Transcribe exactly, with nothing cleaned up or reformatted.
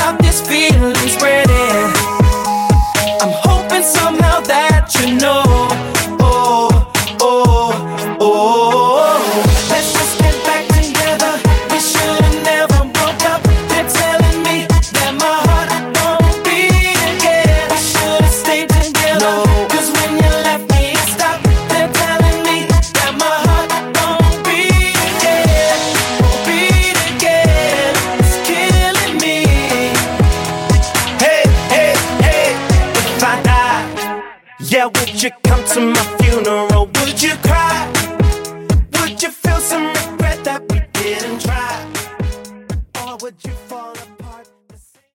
about this feeling spreading. I'm hoping somehow that you know. Oh, oh, oh. Let's just get back together. We should've never broke up. They're telling me that my heart won't beat again. We should've stayed together. No. Cause when you left me, it stopped. They're telling me that my heart won't beat again. Won't beat again. It's killing me. Hey, hey, hey. If I die, yeah, would you come to my funeral? Would you cry?